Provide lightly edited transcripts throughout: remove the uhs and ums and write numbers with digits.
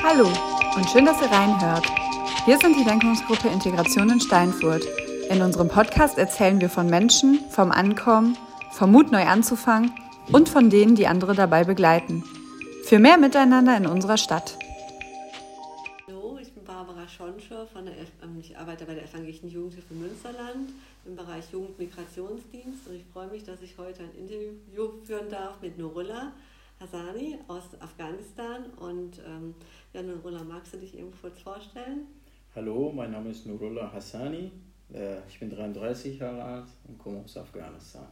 Hallo und schön, dass ihr reinhört. Wir sind die Denkungsgruppe Integration in Steinfurt. In unserem Podcast erzählen wir von Menschen, vom Ankommen, vom Mut neu anzufangen und von denen, die andere dabei begleiten. Für mehr Miteinander in unserer Stadt. Hallo, ich bin Barbara Schonscher, ich arbeite bei der Evangelischen Jugendhilfe Münsterland im Bereich Jugendmigrationsdienst und ich freue mich, dass ich heute ein Interview führen darf mit Nurullah Hassani aus Afghanistan. Und Nurullah, magst du dich eben kurz vorstellen? Hallo, mein Name ist Nurullah Hassani, ich bin 33 Jahre alt und komme aus Afghanistan.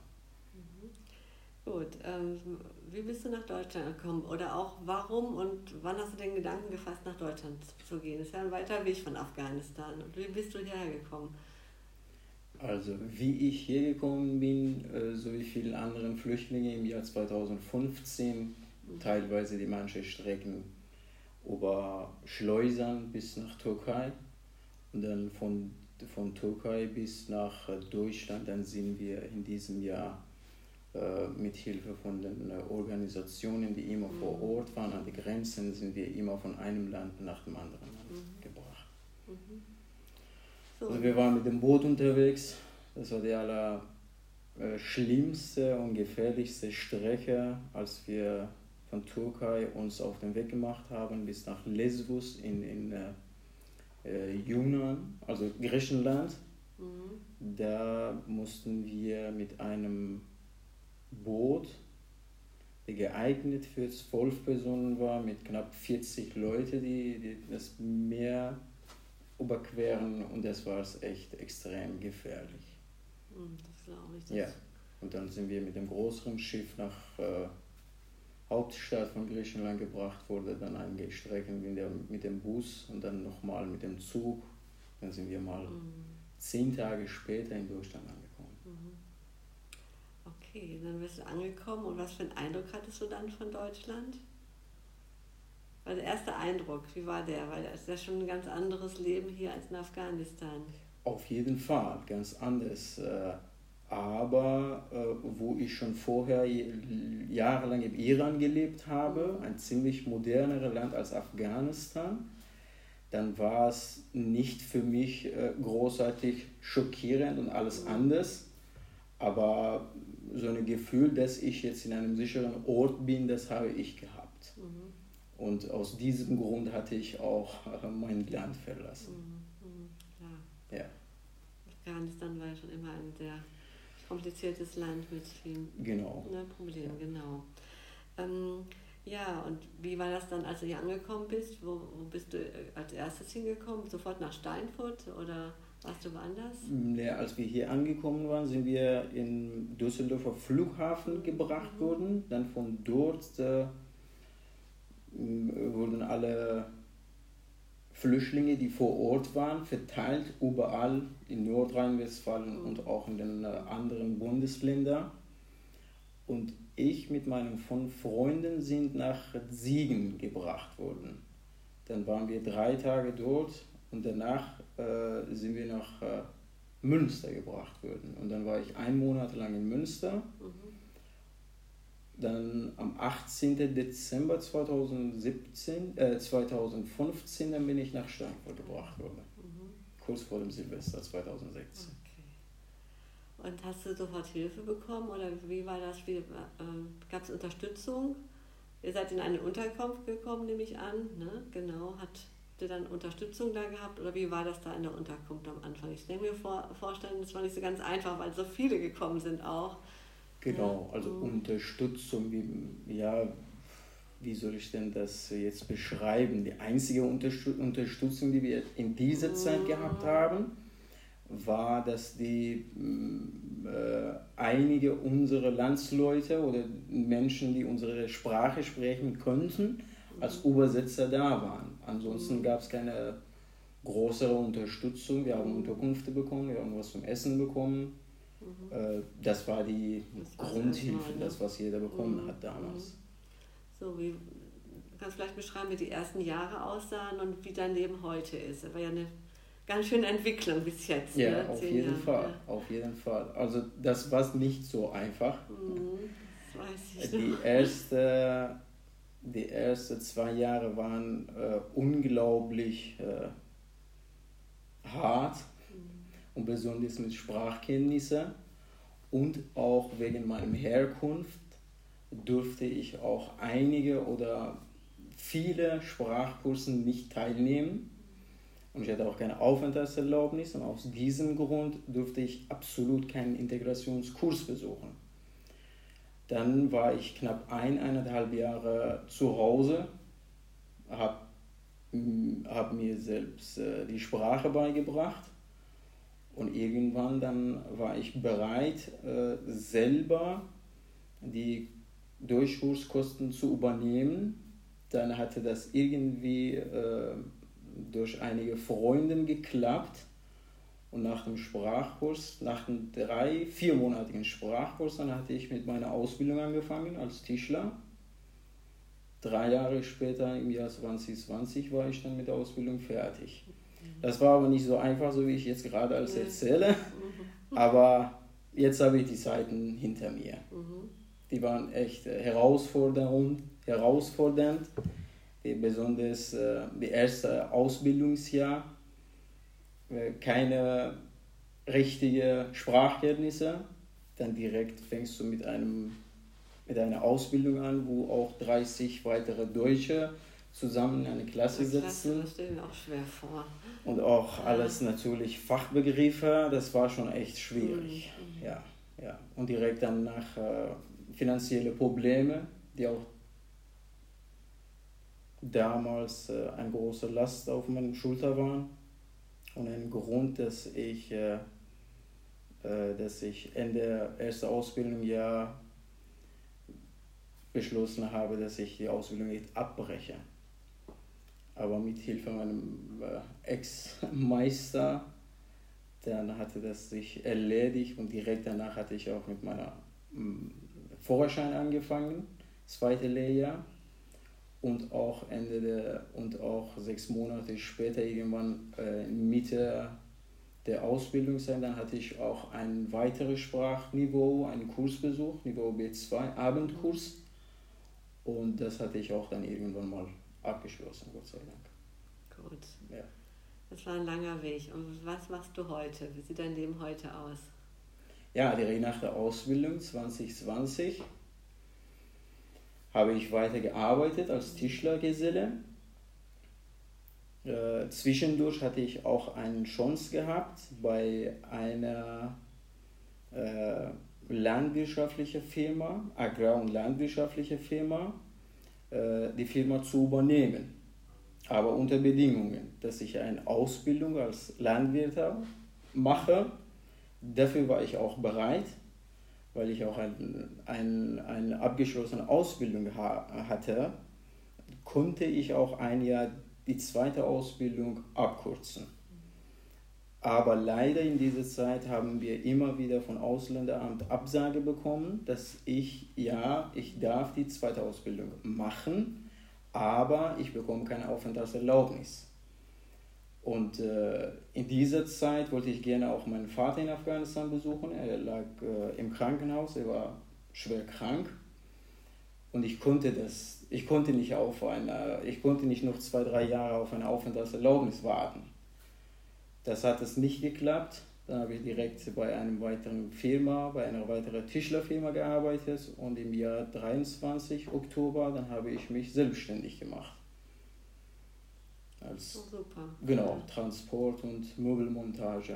Gut, wie bist du nach Deutschland gekommen oder auch warum und wann hast du den Gedanken gefasst, nach Deutschland zu gehen? Das ist ja ein weiter Weg von Afghanistan. Und wie bist du hierher gekommen? Also wie ich hier gekommen bin, so wie viele andere Flüchtlinge im Jahr 2015, teilweise die manche Strecken über Schleusern bis nach Türkei und dann von Türkei bis nach Deutschland. Dann sind wir in diesem Jahr mit Hilfe von den Organisationen, die immer vor Ort waren, an die Grenzen, sind wir immer von einem Land nach dem anderen Land gebracht. So. Also wir waren mit dem Boot unterwegs, das war die schlimmste und gefährlichste Strecke, als wir von Türkei uns auf den Weg gemacht haben bis nach Lesbos in Yunan, also Griechenland. Da mussten wir mit einem Boot, der geeignet für 12 Personen war, mit knapp 40 Leuten, die das Meer überqueren, und das war echt extrem gefährlich. Das glaube ich. Ja, und dann sind wir mit dem größeren Schiff nach Hauptstadt von Griechenland gebracht, wurde dann einige Strecken mit dem Bus und dann nochmal mit dem Zug. Dann sind wir mal 10 Tage später in Deutschland angekommen. Okay, dann bist du angekommen und was für einen Eindruck hattest du dann von Deutschland? Weil der erste Eindruck, wie war der? Weil es ist ja schon ein ganz anderes Leben hier als in Afghanistan. Auf jeden Fall, ganz anders. Aber wo ich schon vorher jahrelang im Iran gelebt habe, ein ziemlich moderneres Land als Afghanistan, dann war es nicht für mich großartig schockierend und alles anders. Aber so ein Gefühl, dass ich jetzt in einem sicheren Ort bin, das habe ich gehabt. Und aus diesem Grund hatte ich auch mein Land verlassen. Klar. Ja. Afghanistan war ja schon immer ein sehr kompliziertes Land mit vielen Problemen. Genau. Und wie war das dann, als du hier angekommen bist? Wo bist du als erstes hingekommen? Sofort nach Steinfurt oder warst du woanders? Ja, als wir hier angekommen waren, sind wir in Düsseldorfer Flughafen gebracht worden. Dann von dort wurden alle Flüchtlinge, die vor Ort waren, verteilt überall in Nordrhein-Westfalen und auch in den anderen Bundesländern. Und ich mit meinen 5 Freunden sind nach Siegen gebracht worden. Dann waren wir 3 Tage dort und danach sind wir nach Münster gebracht worden. Und dann war ich 1 Monat lang in Münster. Dann am 18. Dezember 2015 dann bin ich nach Steinfurt gebracht worden. Kurz vor dem Silvester 2016. Okay. Und hast du sofort Hilfe bekommen oder wie war das? Gab es Unterstützung? Ihr seid in eine Unterkunft gekommen, nehme ich an. Ne? Genau. Habt ihr dann Unterstützung da gehabt oder wie war das da in der Unterkunft am Anfang? Ich denke mir vorstellen, das war nicht so ganz einfach, weil so viele gekommen sind auch. Genau, also Unterstützung, wie soll ich denn das jetzt beschreiben? Die einzige Unterstützung, die wir in dieser Zeit gehabt haben, war, dass einige unserer Landsleute oder Menschen, die unsere Sprache sprechen könnten, als Übersetzer da waren. Ansonsten gab es keine größere Unterstützung. Wir haben Unterkünfte bekommen, wir haben was zum Essen bekommen. Das war die Grundhilfe, das, was jeder bekommen hat damals. So, kannst du vielleicht beschreiben, wie die ersten Jahre aussahen und wie dein Leben heute ist? Das war ja eine ganz schöne Entwicklung bis jetzt. Ja, ne? auf jeden Fall, auf jeden Fall. Also das war nicht so einfach. Das weiß ich. Die ersten die ersten 2 Jahre waren unglaublich hart und besonders mit Sprachkenntnissen und auch wegen meiner Herkunft durfte ich auch einige oder viele Sprachkursen nicht teilnehmen und ich hatte auch keine Aufenthaltserlaubnis und aus diesem Grund durfte ich absolut keinen Integrationskurs besuchen. Dann war ich knapp 1,5 Jahre zu Hause, habe mir selbst die Sprache beigebracht und irgendwann dann war ich bereit, selber die Durchkurskosten zu übernehmen. Dann hatte das irgendwie durch einige Freunde geklappt und nach dem Sprachkurs, nach dem 4-monatigen Sprachkurs, dann hatte ich mit meiner Ausbildung angefangen als Tischler. 3 Jahre später, im Jahr 2020, war ich dann mit der Ausbildung fertig. Das war aber nicht so einfach, so wie ich jetzt gerade alles erzähle, aber jetzt habe ich die Zeiten hinter mir. Die waren echt herausfordernd, besonders das erste Ausbildungsjahr, keine richtige Sprachkenntnisse, dann direkt fängst du mit einer Ausbildung an, wo auch 30 weitere Deutsche zusammen in eine Klasse sitzen. Das stelle ich mir auch schwer vor. Und auch alles natürlich Fachbegriffe, das war schon echt schwierig. Ja. Und direkt dann nach finanzielle Probleme, die auch damals eine große Last auf meiner Schulter waren. Und ein Grund, dass ich Ende erster Ausbildungsjahr beschlossen habe, dass ich die Ausbildung nicht abbreche. Aber mit Hilfe meinem Ex-Meister, dann hatte das sich erledigt und direkt danach hatte ich auch mit meiner Führerschein angefangen, 2. Lehrjahr. Und auch 6 Monate später, irgendwann Mitte der Ausbildungszeit, dann hatte ich auch ein weiteres Sprachniveau, einen Kurs besucht, Niveau B2, Abendkurs. Und das hatte ich auch dann irgendwann mal abgeschlossen, Gott sei Dank. Gut. Ja. Das war ein langer Weg. Und was machst du heute? Wie sieht dein Leben heute aus? Ja, direkt nach der Ausbildung 2020 habe ich weiter gearbeitet als Tischlergeselle. Zwischendurch hatte ich auch eine Chance gehabt, bei einer landwirtschaftlichen Firma, Agrar- und landwirtschaftliche Firma, die Firma zu übernehmen. Aber unter Bedingungen, dass ich eine Ausbildung als Landwirt mache. Dafür war ich auch bereit, weil ich auch eine abgeschlossene Ausbildung hatte, konnte ich auch ein Jahr die zweite Ausbildung abkürzen. Aber leider in dieser Zeit haben wir immer wieder von Ausländeramt Absage bekommen, dass ich darf die zweite Ausbildung machen, aber ich bekomme keine Aufenthaltserlaubnis. Und in dieser Zeit wollte ich gerne auch meinen Vater in Afghanistan besuchen. Er lag im Krankenhaus, er war schwer krank. Und ich konnte nicht noch 2-3 Jahre auf eine Aufenthaltserlaubnis warten. Das hat es nicht geklappt. Dann habe ich direkt bei einer weiteren Tischlerfirma gearbeitet und im Jahr 23 Oktober, dann habe ich mich selbstständig gemacht. Super. Genau, Transport und Möbelmontage.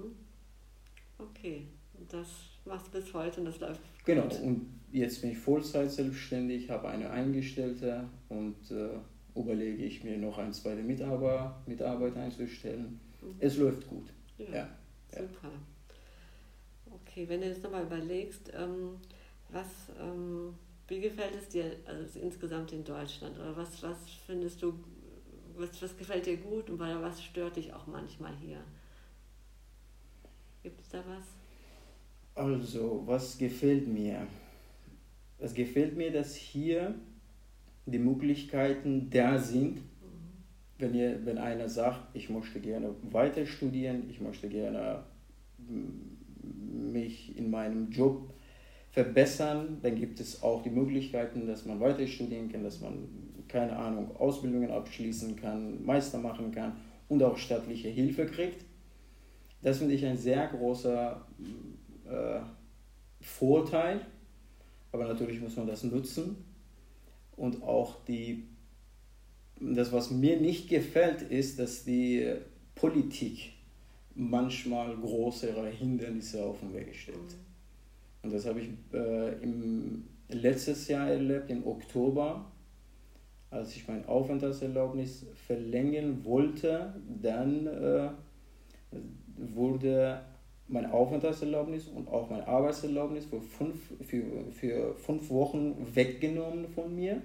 Okay, und das machst du bis heute und das läuft gut. Genau, und jetzt bin ich Vollzeit selbstständig, habe eine Eingestellte und überlege ich mir noch einen zweiten Mitarbeiter einzustellen. Es läuft gut. Ja. Super. Okay, wenn du jetzt nochmal überlegst, wie gefällt es dir also insgesamt in Deutschland? Oder was findest du, was gefällt dir gut und was stört dich auch manchmal hier? Gibt es da was? Also, was gefällt mir? Es gefällt mir, dass hier die Möglichkeiten da sind. Wenn einer sagt, ich möchte gerne weiter studieren, ich möchte gerne mich in meinem Job verbessern, dann gibt es auch die Möglichkeiten, dass man weiter studieren kann, dass man, keine Ahnung, Ausbildungen abschließen kann, Meister machen kann und auch staatliche Hilfe kriegt. Das finde ich ein sehr großer Vorteil, aber natürlich muss man das nutzen. Und auch das, was mir nicht gefällt, ist, dass die Politik manchmal größere Hindernisse auf den Weg stellt. Und das habe ich letztes Jahr erlebt, im Oktober, als ich mein Aufenthaltserlaubnis verlängern wollte. Dann wurde mein Aufenthaltserlaubnis und auch mein Arbeitserlaubnis für 5 Wochen weggenommen von mir,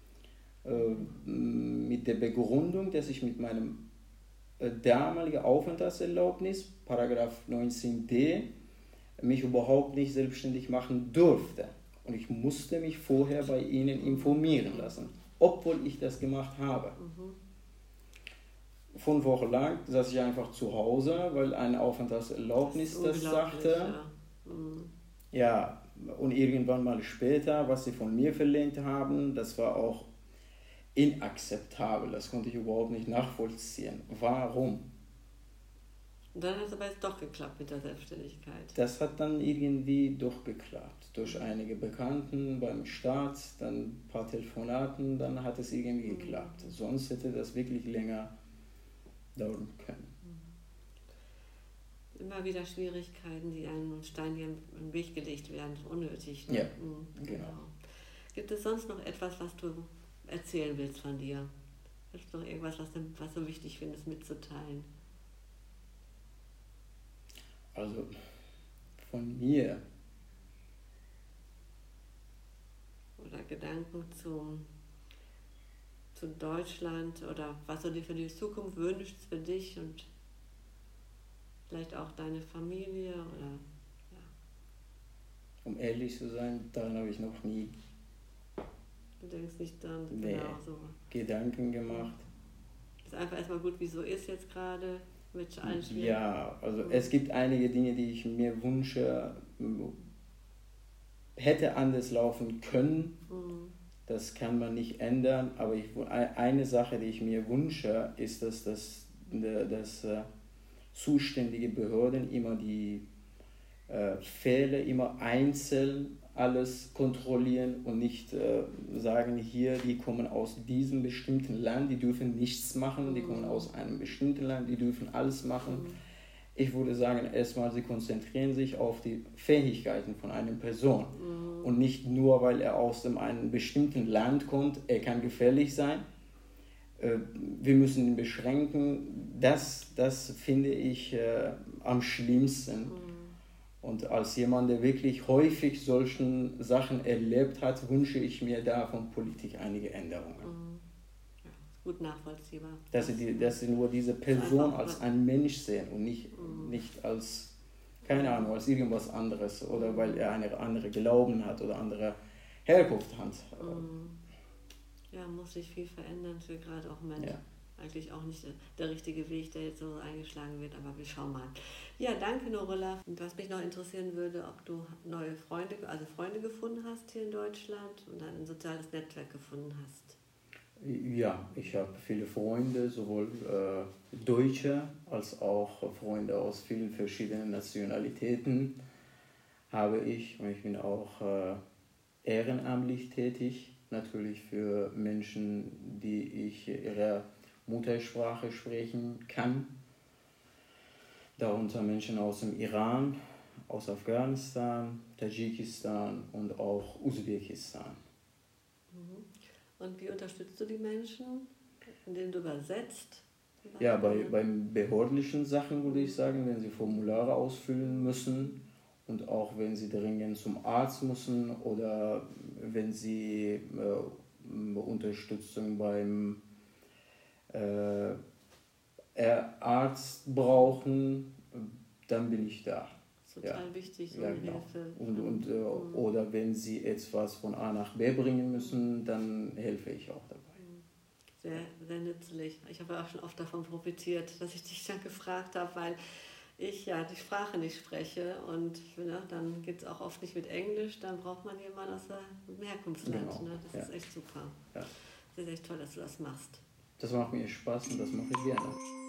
mit der Begründung, dass ich mit meinem damaligen Aufenthaltserlaubnis, Paragraph 19d, mich überhaupt nicht selbstständig machen durfte. Und ich musste mich vorher bei ihnen informieren lassen, obwohl ich das gemacht habe. 5 Wochen lang saß ich einfach zu Hause, weil eine Aufenthaltserlaubnis das sagte. Ja, und irgendwann mal später, was sie von mir verlangt haben, das war auch inakzeptabel. Das konnte ich überhaupt nicht nachvollziehen. Warum? Und dann hat es aber jetzt doch geklappt mit der Selbstständigkeit. Das hat dann irgendwie doch geklappt. Durch einige Bekannten beim Staat, dann ein paar Telefonaten, dann hat es irgendwie geklappt. Sonst hätte das wirklich länger dauern können. Immer wieder Schwierigkeiten, die einem Stein hier im Weg gelegt werden, unnötig. Ne? Ja, genau. Gibt es sonst noch etwas, was du erzählen willst von dir? Gibt es noch irgendwas, was du wichtig findest mitzuteilen? Also von mir. Oder Gedanken zu Deutschland oder was du dir für die Zukunft wünschst für dich und vielleicht auch deine Familie oder ja. Um ehrlich zu sein, daran habe ich noch nie Du denkst nicht dann genau so. Gedanken gemacht. Ist einfach erstmal gut, wie so ist jetzt gerade mit allen Schwierigkeiten. Ja, also es gibt einige Dinge, die ich mir wünsche, hätte anders laufen können. Das kann man nicht ändern, aber eine Sache, die ich mir wünsche, ist, dass zuständige Behörden immer die Fälle immer einzeln alles kontrollieren und nicht sagen, hier, die kommen aus diesem bestimmten Land, die dürfen nichts machen, die kommen aus einem bestimmten Land, die dürfen alles machen. Ich würde sagen, erstmal, sie konzentrieren sich auf die Fähigkeiten von einer Person und nicht nur, weil er aus einem bestimmten Land kommt, er kann gefährlich sein. Wir müssen ihn beschränken. Das finde ich am schlimmsten. Und als jemand, der wirklich häufig solchen Sachen erlebt hat, wünsche ich mir da von Politik einige Änderungen. Ja, gut nachvollziehbar. Dass sie nur diese Person als ein Mensch sehen und nicht als, keine Ahnung, als irgendwas anderes oder weil er eine andere Glauben hat oder andere Herkunft hat. Ja, muss sich viel verändern für gerade auch Menschen. Ja. Eigentlich auch nicht der richtige Weg, der jetzt so eingeschlagen wird, aber wir schauen mal. Ja, danke Norilla. Und was mich noch interessieren würde, ob du neue Freunde gefunden hast hier in Deutschland und ein soziales Netzwerk gefunden hast. Ja, ich habe viele Freunde, sowohl Deutsche als auch Freunde aus vielen verschiedenen Nationalitäten habe ich. Und ich bin auch ehrenamtlich tätig, natürlich für Menschen, die ich ihre Muttersprache sprechen kann. Darunter Menschen aus dem Iran, aus Afghanistan, Tadschikistan und auch Usbekistan. Und wie unterstützt du die Menschen, indem du übersetzt? Ja, beim behördlichen Sachen würde ich sagen, wenn sie Formulare ausfüllen müssen und auch wenn sie dringend zum Arzt müssen oder wenn sie Unterstützung beim Arzt brauchen, dann bin ich da. Total wichtig, so ja, eine genau. Hilfe. Oder wenn sie etwas von A nach B bringen müssen, dann helfe ich auch dabei. Sehr, sehr nützlich. Ich habe auch schon oft davon profitiert, dass ich dich dann gefragt habe, weil ich ja die Sprache nicht spreche und ne, dann geht es auch oft nicht mit Englisch, dann braucht man jemanden aus dem Herkunftsland. Genau. Ne? Das ist echt super. Ja. Das ist echt toll, dass du das machst. Das macht mir Spaß und das mache ich gerne.